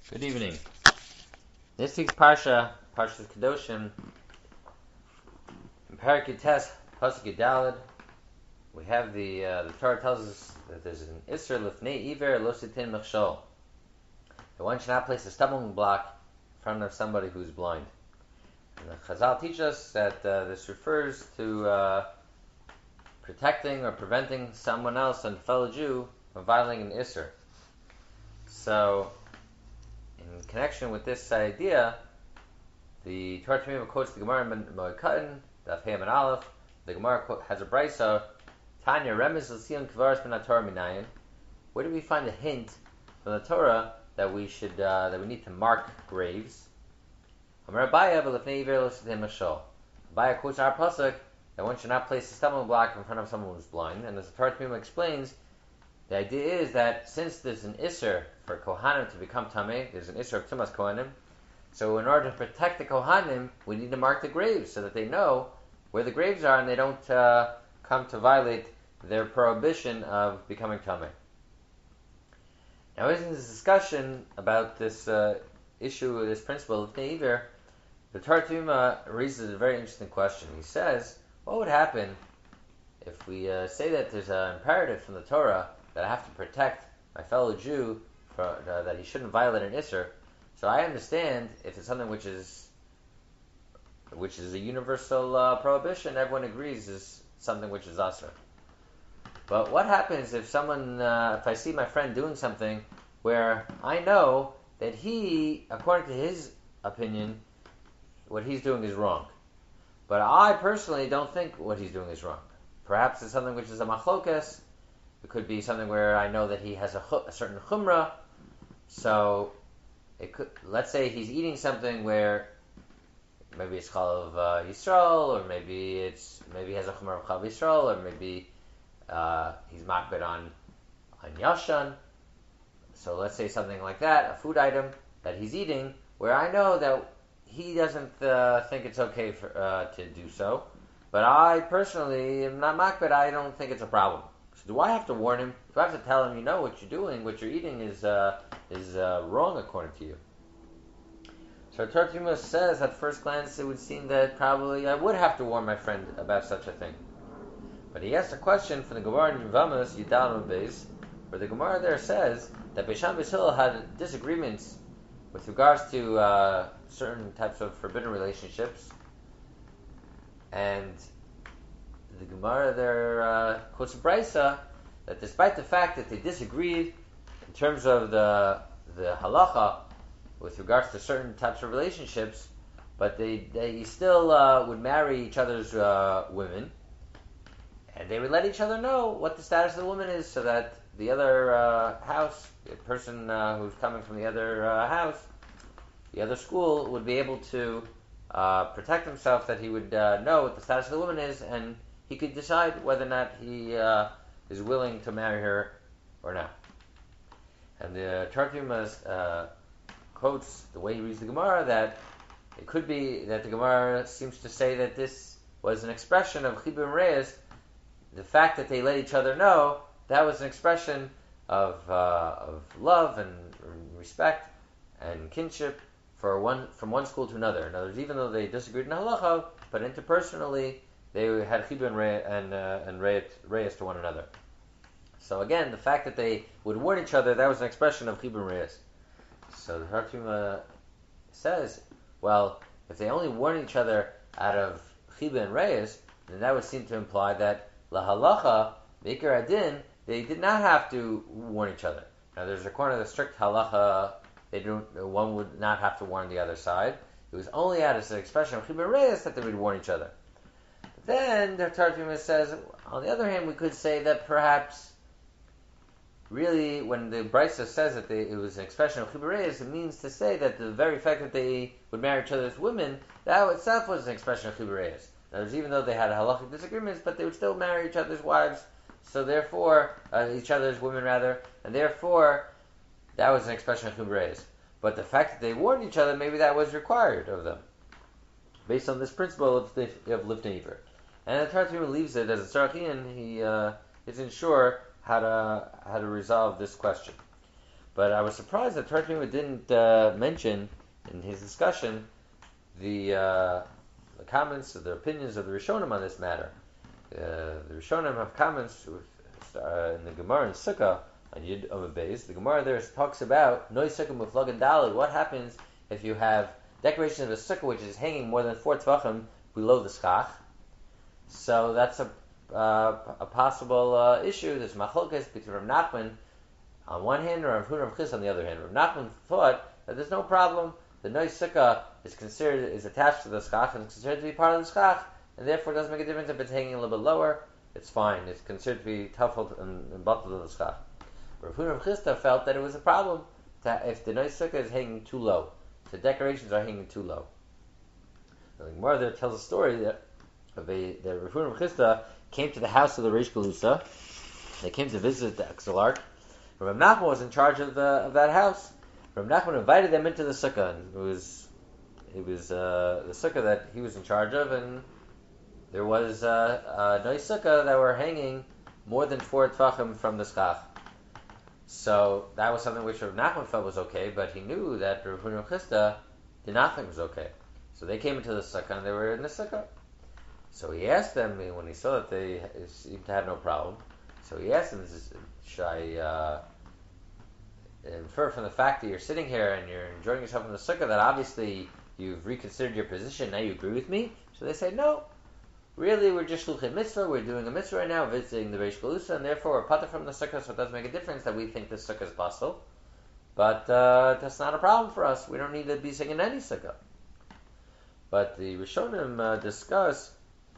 Good evening. This week's Parsha, Parsha's Kedoshim, in Parak Yutes, Pasuk Yudalid, we have the Torah tells us that there's an Isser Lifnei Iver Lo Sitin Mechshol. That one should not place a stumbling block in front of somebody who's blind. And the Chazal teach us that this refers to protecting or preventing someone else, a fellow Jew, from violating an Isser. So, in connection with this idea, the Torah Tamima quotes the Gemara in Moed Katan, Daf Hey and Aleph. The Gemara has a brisa, Tanya Remez L'Sion Kvaris Min HaTorah Minayin. Where do we find a hint from the Torah that we need to mark graves? Amar Abaya V'Lefnei Iver Lo Sitem Mashol. Abaya quotes our pasuk that one should not place a stumbling block in front of someone who's blind. And as the Torah Tamima explains, the idea is that since there's an Isser for Kohanim to become Tameh, there's an Isser of Tumas Kohanim. So in order to protect the Kohanim, we need to mark the graves so that they know where the graves are and they don't come to violate their prohibition of becoming Tameh. Now, in this discussion about this issue, this principle of Neiver, the Torah Tumah raises a very interesting question. He says, what would happen if we say that there's an imperative from the Torah that I have to protect my fellow Jew, that he shouldn't violate an Isser? So I understand if it's something which is a universal prohibition, everyone agrees is something which is asur. But what happens if if I see my friend doing something where I know that he, according to his opinion, what he's doing is wrong, but I personally don't think what he's doing is wrong? Perhaps it's something which is a machlokes. It could be something where I know that he has a certain chumrah. So let's say he's eating something where maybe it's Chalav Yisrael, or maybe he has a Chumar of Chalav Yisrael, or maybe he's makbid on Yashan. So let's say something like that, a food item that he's eating, where I know that he doesn't think it's okay to do so, but I personally am not makbid. I don't think it's a problem. So do I have to warn him? Do I have to tell him, what you're doing, what you're eating is wrong according to you? So Torah Tumah says at first glance it would seem that probably I would have to warn my friend about such a thing. But he asked a question from the Gemara in Yevamos Yudal Beis, where the Gemara there says that Beis Shammai Hillel had disagreements with regards to certain types of forbidden relationships, and the Gemara there quotes a brisa that despite the fact that they disagreed in terms of the halacha with regards to certain types of relationships, but they still would marry each other's women, and they would let each other know what the status of the woman is, so that the other house, the person who's coming from the other house, the other school, would be able to protect himself, that he would know what the status of the woman is, and he could decide whether or not he is willing to marry her or not. And the Torah Tumah quotes the way he reads the Gemara that it could be that the Gemara seems to say that this was an expression of Chibur Reyes. The fact that they let each other know, that was an expression of love and respect and kinship from one school to another. In other words, even though they disagreed in halacha, but interpersonally they had Chibur and Reyes to one another. So again, the fact that they would warn each other, that was an expression of Chibur Reyes. So the Torah Tumah says, well, if they only warn each other out of Chibur and Reyes, then that would seem to imply that lahalacha, Beikar Adin, they did not have to warn each other. Now, there's according to the strict halacha, one would not have to warn the other side. It was only out as an expression of Chibur Reyes that they would warn each other. But then the Torah Tumah says, on the other hand, we could say that perhaps really, when the Brisa says that it was an expression of Chibur Reyes, it means to say that the very fact that they would marry each other's women, that itself was an expression of Chibur Reyes. In other words, even though they had halachic disagreements, but they would still marry each other's wives, so therefore, each other's women rather, and therefore, that was an expression of Chibur Reyes. But the fact that they warned each other, maybe that was required of them, based on this principle of Lifnei Iver. And the Torah Tumah leaves it as a tzarachian. He isn't sure how to resolve this question. But I was surprised that Tartmima didn't mention in his discussion the comments, or the opinions of the Rishonim on this matter. The Rishonim have comments in the Gemara in Sukkah on Yud Amud Beis. The Gemara there talks about Noi Sukkah Muflag and Daled. What happens if you have decoration of a sukkah which is hanging more than 4 tvachim below the schach? So that's a possible issue. There's machlokes between Rav Nachman on one hand, or Rav Huna Rav Chis on the other hand. Rav Nachman thought that there's no problem. The Noi Sukkah is attached to the schach and is considered to be part of the schach, and therefore it doesn't make a difference if it's hanging a little bit lower. It's fine. It's considered to be tafel and bottled of the schach. Rav Huna Rav Chisda felt that it was a problem if the Noi Sukkah is hanging too low. The decorations are hanging too low. The Gemara there tells a story that Rav Huna Rav Chisda came to the house of the Reish Galusa. They came to visit the Exelarch. Rav Nachman was in charge of that house. Rav Nachman invited them into the sukkah, and it was the sukkah that he was in charge of, and there was a nice sukkah that were hanging more than 4 tvachim from the schach. So that was something which Rav Nachman felt was okay, but he knew that Rav Huna Rav Chisda did not think was okay. So they came into the sukkah, and they were in the sukkah. So he asked them, when he saw that they seemed to have no problem, so he asked them, should I infer from the fact that you're sitting here and you're enjoying yourself in the sukkah that obviously you've reconsidered your position, now you agree with me? So they said, no, really we're just shluchei mitzvah, we're doing a mitzvah right now, visiting the Reish Galusa, and therefore we're patur from the sukkah, so it doesn't make a difference that we think this sukkah is basel. But that's not a problem for us. We don't need to be singing any sukkah. But the Rishonim discuss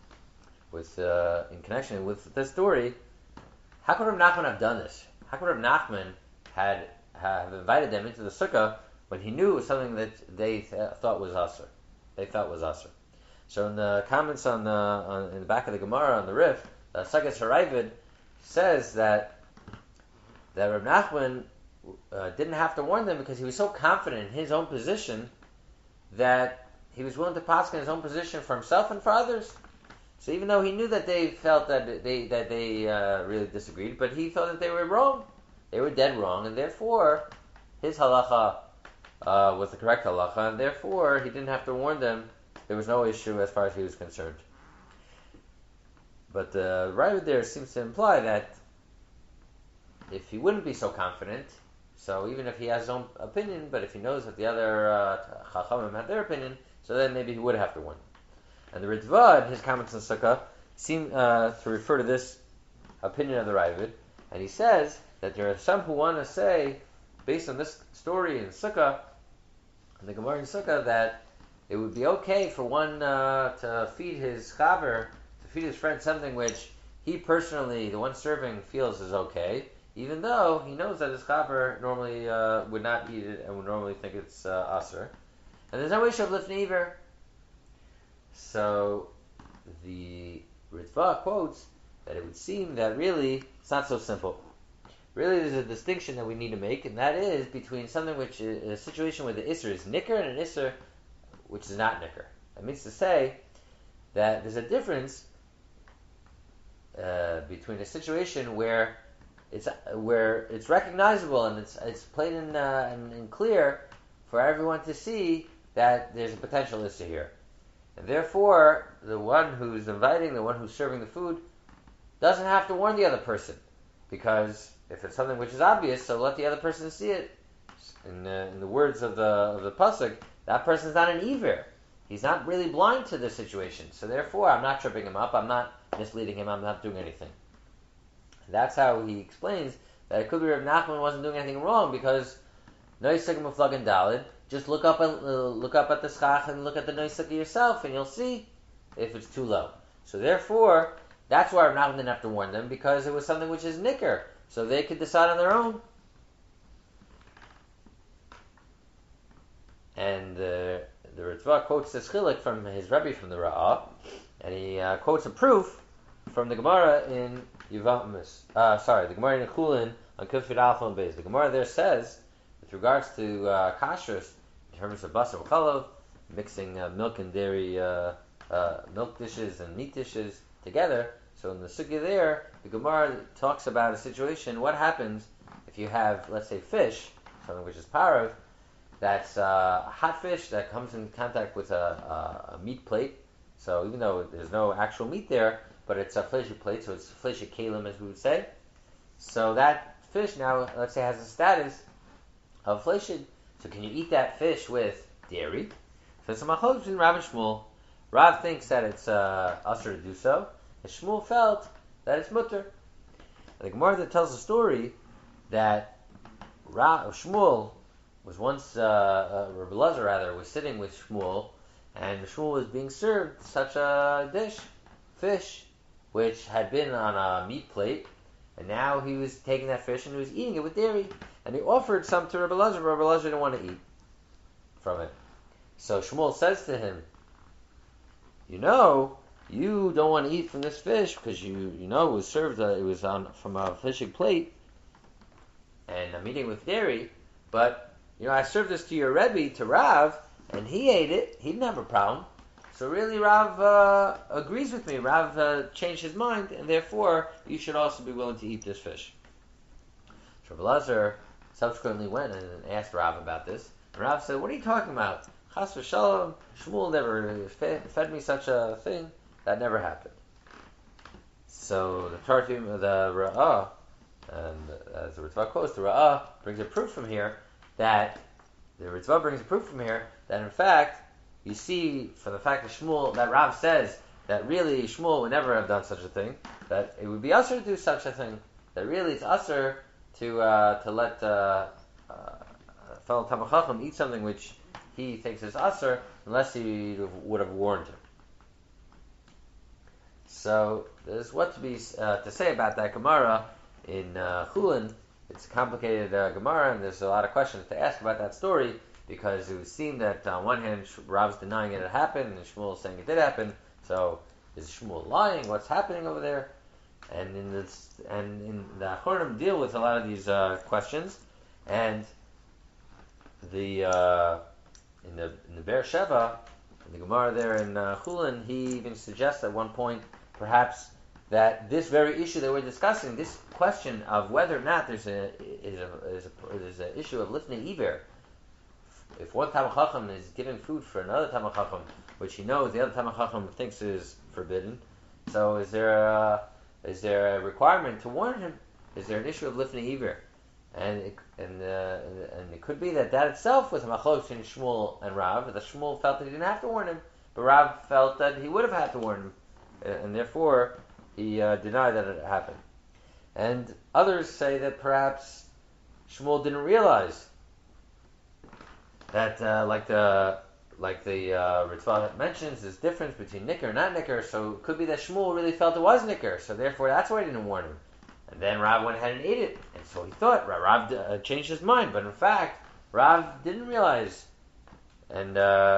in connection with this story, how could Rav Nachman have done this? How could Rav Nachman have invited them into the sukkah when he knew it was something that they thought was asur? They thought was asur. So in the comments in the back of the Gemara on the Rif, the Sagas Haravid says that Rav Nachman didn't have to warn them because he was so confident in his own position that he was willing to pass in his own position for himself and for others. So even though he knew that they felt that they really disagreed, but he felt that they were wrong. They were dead wrong, and therefore his halacha was the correct halacha, and therefore he didn't have to warn them. There was no issue as far as he was concerned. But the Ravid there seems to imply that if he wouldn't be so confident, so even if he has his own opinion, but if he knows that the other Chachamim had their opinion, so then maybe he would have to warn them. And the Ritva, in his comments on Sukkah, seem to refer to this opinion of the Ravid, and he says that there are some who want to say, based on this story in Sukkah, in the Gemara in Sukkah, that it would be okay for one to feed his chaver, to feed his friend something which he personally, the one serving, feels is okay, even though he knows that his chaver normally would not eat it and would normally think it's asur. And there's no issue of lifnei iver. So the Ritva quotes that it would seem that really it's not so simple. Really, there's a distinction that we need to make, and that is between something which is a situation where the isser is nicker and an isser which is not nicker. That means to say that there's a difference between a situation where it's recognizable and it's plain and clear for everyone to see that there's a potential isser here. And therefore, the one who's inviting, the one who's serving the food, doesn't have to warn the other person. Because if it's something which is obvious, so let the other person see it. In the words of the pasuk, that person's not an iver. He's not really blind to the situation. So therefore, I'm not tripping him up, I'm not misleading him, I'm not doing anything. And that's how he explains that it could be Rav Nachman wasn't doing anything wrong, because Nois Sukkah Muflag and Daled, just look up at the schach and look at the Nois Sukkah yourself, and you'll see if it's too low. So therefore, that's why Rav Nachman didn't have to warn them, because it was something which is nicker, so they could decide on their own. And the Ritva quotes this chiluk from his Rebbe from the Ra'ah, and he quotes a proof from the Gemara in Yevamos. The Gemara in Chulin on Kufid Alpha and Beis. The Gemara there says, with regards to kashrus, in terms of basar v'chalav, mixing milk and dairy, milk dishes and meat dishes together. So in the sugya there, the Gemara talks about a situation. What happens if you have, let's say, fish, something which is parav, that's a hot fish that comes in contact with a meat plate. So even though there's no actual meat there, but it's a fleshy plate, so it's fleshy kalim, as we would say. So that fish now, let's say, has a status of fleshy. So can you eat that fish with dairy? So it's a machlokes between Rav and Shmuel. Rav thinks that it's usher to do so, and Shmuel felt that it's mutter. And the Gemara that tells the story that Shmuel was once, Rabbi Elazar rather, was sitting with Shmuel, and Shmuel was being served such a dish, fish, which had been on a meat plate, and now he was taking that fish and he was eating it with dairy, and he offered some to Rabbi Elazar, but Rabbi Elazar didn't want to eat from it. So Shmuel says to him, you don't want to eat from this fish because you know it was served, it was from a fishing plate, and I'm eating with dairy, but I served this to your Rebbe, to Rav, and he ate it. He didn't have a problem. So really, Rav agrees with me. Rav changed his mind, and therefore you should also be willing to eat this fish. So Rabbi Elazar subsequently went and asked Rav about this. And Rav said, "What are you talking about? Chas v'shalom, Shmuel never fed me such a thing. That never happened." So the Tartim, the Ra'ah, and as the Ritva quotes, the Ra'ah brings a proof from here that in fact, you see from the fact that Shmuel, that Rav says that really Shmuel would never have done such a thing, that it would be usher to do such a thing, that really it's usher to let a fellow Talmid Chacham eat something which he thinks is usher, unless he would have warned him. So there's what to say about that Gemara in Chulin. It's a complicated Gemara, and there's a lot of questions to ask about that story, because it would seem that on one hand Rav's denying it happened, and Shmuel is saying it did happen. So is Shmuel lying? What's happening over there? And in the Achronim deal with a lot of these questions, and in the Be'er Sheva, in the Gemara there in Chulin, he even suggests at one point perhaps that this very issue that we're discussing, this question of whether or not there's an issue of lifnei iver, if one Talmid Chacham is giving food for another Talmid Chacham, which he knows the other Talmid Chacham thinks is forbidden, so is there a requirement to warn him? Is there an issue of lifnei iver? And it could be that itself was a machlokes between Shmuel and Rav, that Shmuel felt that he didn't have to warn him, but Rav felt that he would have had to warn him, and therefore he denied that it happened. And others say that perhaps Shmuel didn't realize that, like the Ritva mentions, this difference between nicker and not nicker. So it could be that Shmuel really felt it was nicker, so therefore that's why he didn't warn him. And then Rav went ahead and ate it, and so he thought Rav changed his mind, but in fact Rav didn't realize, and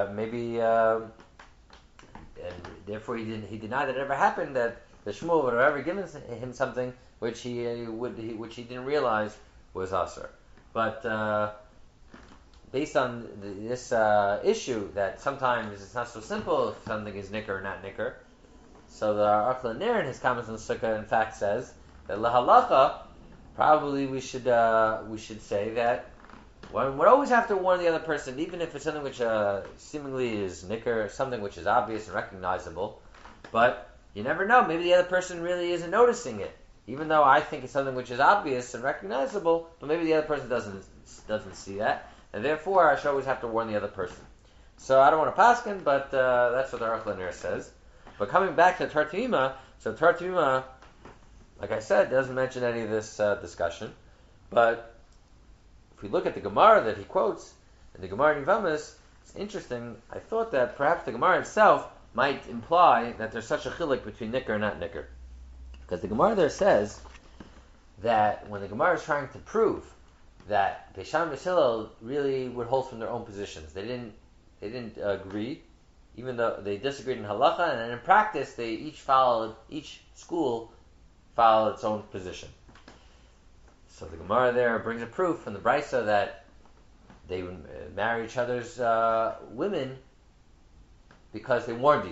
therefore he denied that it ever happened, that the Shmuel would have ever given him something which he didn't realize was asur. But based on this issue, that sometimes it's not so simple if something is nicker or not nicker, so the Aruch LaNer in his comments on the Sukkah in fact says that lahalacha, probably we should say that one would always have to warn the other person, even if it's something which seemingly is nicker, something which is obvious and recognizable. But you never know, maybe the other person really isn't noticing it, even though I think it's something which is obvious and recognizable, but maybe the other person doesn't see that, and therefore I should always have to warn the other person. So I don't want to paskin, but that's what the Aruch LaNer says. But coming back to Tartuma, so Tartuma, like I said, doesn't mention any of this discussion, but if we look at the Gemara that he quotes, in the Gemara in Yevamos, it's interesting. I thought that perhaps the Gemara itself might imply that there's such a chiluk between nicker and not nicker. Because the Gemara there says that when the Gemara is trying to prove that Beis Shammai and Beis Hillel really would hold from their own positions, they didn't agree, even though they disagreed in halacha, and in practice each school followed its own position. So the Gemara there brings a proof from the Brisa that they would marry each other's women because they warned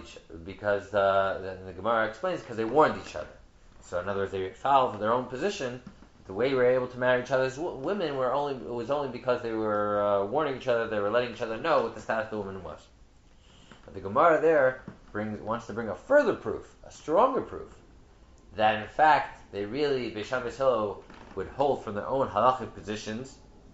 the Gemara explains, because they warned each other. So in other words, they followed their own position. the way we were able to marry each other's women was only because they were warning each other, they were letting each other know what the status of the woman was. But the Gemara there wants to bring a further proof, a stronger proof, that in fact they really, Beis Shammai Beis Hillel would hold from their own halachic positions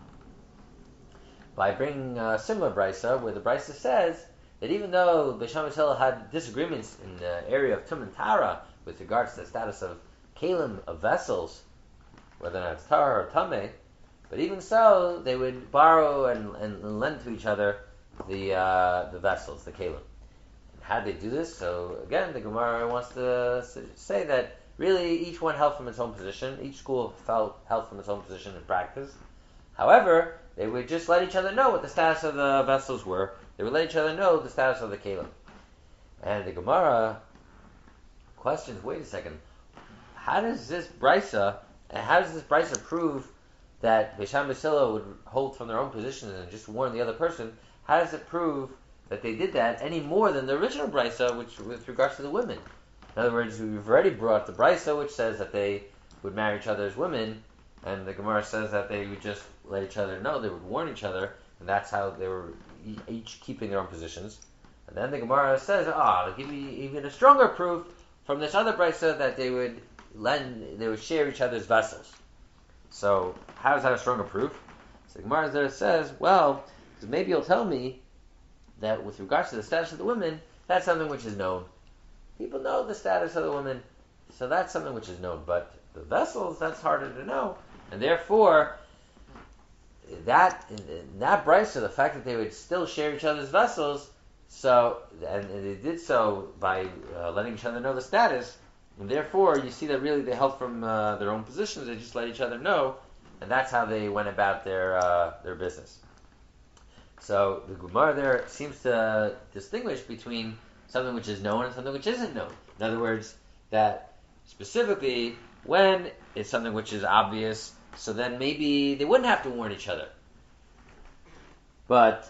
by bringing a similar brisa, where the brisa says that even though Beis Shammai Beis Hillel had disagreements in the area of Tum and Tara with regards to the status of kalim, of vessels, whether or not it's Tara or Tameh, but even so, they would borrow and lend to each other the vessels, the kalim. And how did they do this? So again, the Gemara wants to say that really each one held from its own position. Each school held from its own position in practice. However, they would just let each other know what the status of the vessels were. They would let each other know the status of the kalim. And the Gemara questions, wait a second, how does this brisa prove that Beis Shammai Beis Hillel would hold from their own positions and just warn the other person? How does it prove that they did that any more than the original brisa, which with regards to the women? In other words, we've already brought the brisa, which says that they would marry each other as women, and the Gemara says that they would just let each other know, they would warn each other, and that's how they were each keeping their own positions. And then the Gemara says, I'll give you even a stronger proof from this other brisa that they would share each other's vessels. So, how is that a stronger proof? So the Gemara there says, well, because maybe you'll tell me that with regards to the status of the women, that's something which is known. People know the status of the women, so that's something which is known. But the vessels, that's harder to know. And therefore, in that brisa, the fact that they would still share each other's vessels, and they did so by letting each other know the status, and therefore you see that really they held from their own positions. They just let each other know, and that's how they went about their business. So the Gemara there seems to distinguish between something which is known and something which isn't known. In other words, that specifically when it's something which is obvious, so then maybe they wouldn't have to warn each other. But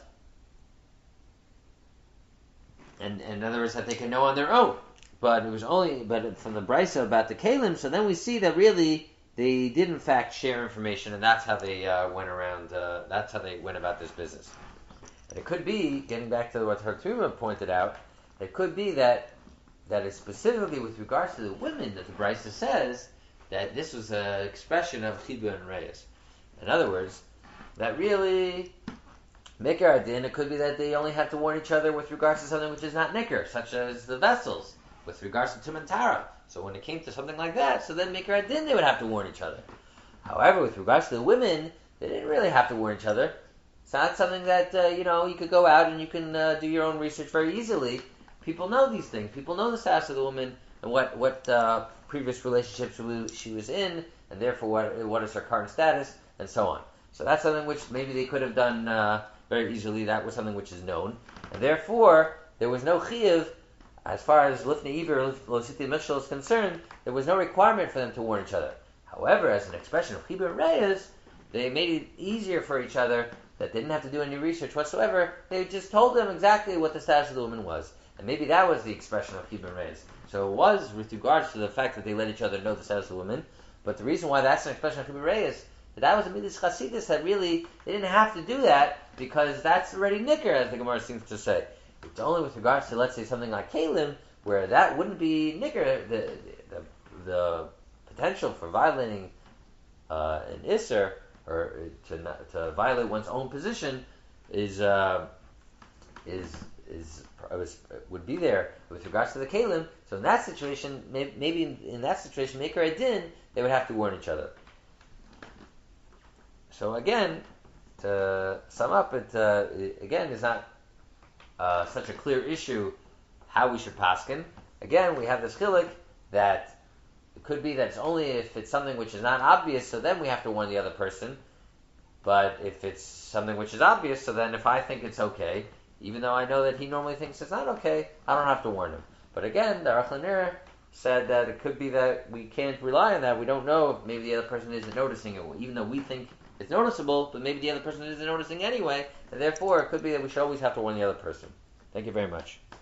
and in other words, that they can know on their own. But from the brisa about the kalim, so then we see that really they did in fact share information, and that's how they went around. That's how they went about this business. And it could be, getting back to what Hartuma pointed out, it could be that it's specifically with regards to the women that the brisa says that this was an expression of chibur and reyes. In other words, that really Mikar Adin, it could be that they only have to warn each other with regards to something which is not Nikr, such as the vessels, with regards to Tum and Tara. So when it came to something like that, so then Mikar Adin, they would have to warn each other. However, with regards to the women, they didn't really have to warn each other. It's not something that, you could go out and you can do your own research very easily. People know these things. People know the status of the woman and what previous relationships she was in, and therefore what is her current status, and so on. So that's something which maybe they could have done very easily. That was something which is known, and therefore there was no chiyuv as far as lifnei iver or lositi mishal is concerned. There was no requirement for them to warn each other. However, as an expression of chibur reyes, they made it easier for each other. That they didn't have to do any research whatsoever. They just told them exactly what the status of the woman was, and maybe that was the expression of chibur reyes. So it was with regards to the fact that they let each other know the status of the woman. But the reason why that's an expression of chibur reyes, that was a midas chasidus, that really they didn't have to do that because that's already nicker, as the Gemara seems to say. It's only with regards to, let's say, something like kalim, where that wouldn't be nicker. The potential for violating an isser, or to violate one's own position, would be there with regards to the kalim. So in that situation, maybe in that situation, maker adin, they would have to warn each other. So again, to sum up, it again is not such a clear issue how we should paskin. Again, we have this chilik that it could be that it's only if it's something which is not obvious, so then we have to warn the other person. But if it's something which is obvious, so then if I think it's okay, even though I know that he normally thinks it's not okay, I don't have to warn him. But again, the Aruch LaNer said that it could be that we can't rely on that. We don't know if maybe the other person isn't noticing it, even though we think it's noticeable, but maybe the other person isn't noticing anyway, and therefore it could be that we should always have to warn the other person. Thank you very much.